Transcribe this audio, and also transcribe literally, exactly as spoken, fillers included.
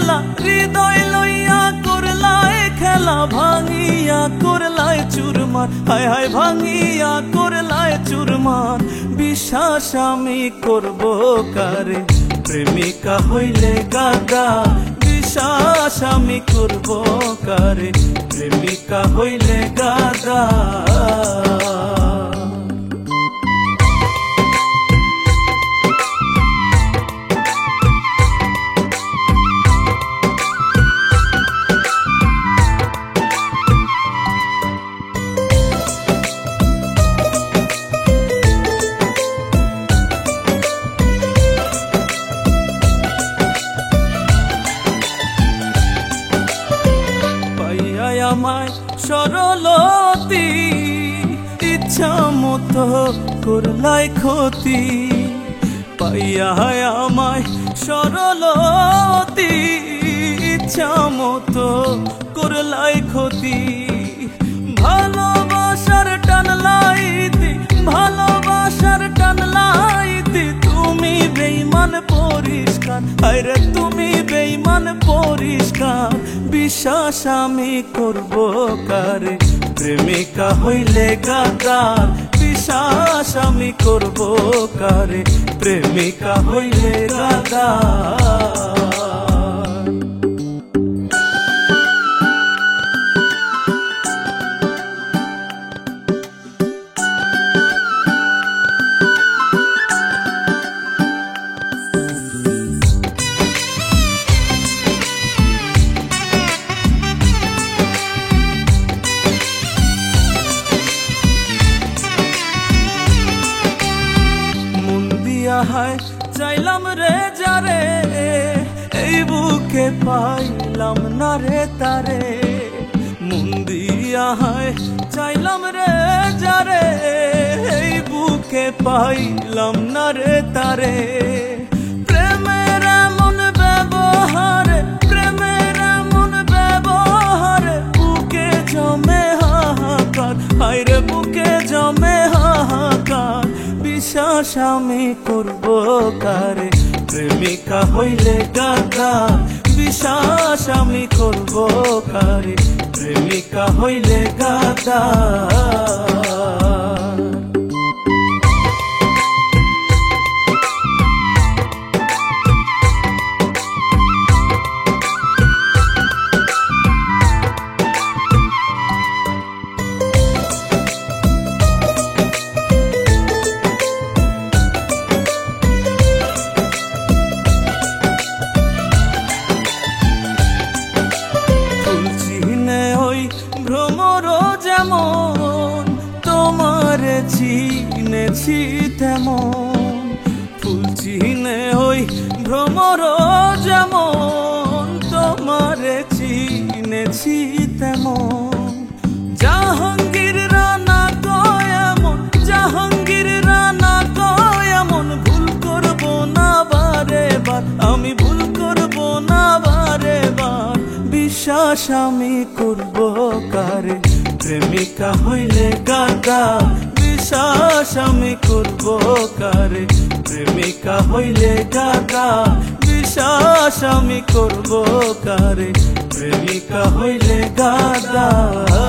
মেলা হৃদয় লইয়া করলায় খেলা ভাঙিয়া করলায় চুরমার হায় হায় ভাঙিয়া করলায় চুরমার বিশ্বাস আমি করব কারে প্রেমিকা হইলে গাদ্দার বিশ্বাস আমি করব কারে প্রেমিকা হইলে গাদ্দার আমায় সরলতি ইচ্ছা মতো করলাই ক্ষতি পাইয়া আমায় সরলতি ইচ্ছা মতো করলাই ক্ষতি ভালোবাসার টানলাইতি ভালোবাসার টানলাইতি তুমি বেঈমান পরিষ্কার আরে তুমি বেঈমান পরিষ্কার বিশ্বাস আমি করব কারে প্রেমিকা হইলে গাদ্দার বিশ্বাস আমি করব কারে প্রেমিকা হইলে গাদ্দার হায় চাইলাম রে যারে এই বুকে পাইলাম না রে তারে মন দিয়া হায় চাইলাম রে যারে এই বুকে পাইলাম না রে তারে প্রেমের এমন ব্যবহারে প্রেমের এমন ব্যবহারে বুকে জমে হাহাকার হায় রে বুকে জমে হাহাকার বিশ্বাস আমি করব কারে প্রেমিকা হইলে গাদ্দার বিশ্বাস আমি করব কারে প্রেমিকা হইলে গাদ্দার ভ্রমর যেমন তোমারে চিনেছি তেমন ফুল চিনে ওই ভ্রমর যেমন তোমারে চিনেছি তেমন জাহাঙ্গীর রানা কয় এমন জাহাঙ্গীর রানা কয় এমন ভুল করব না বারে বার আমি ভুল করব না বারে বার বিশ্বাস আমি করব কারে প্রেমিকা হইলে গাদ্দার বিশ্বাস আমি করব কারে প্রেমিকা হইলে গাদ্দার বিশ্বাস আমি করব কারে প্রেমিকা হইলে গাদ্দার।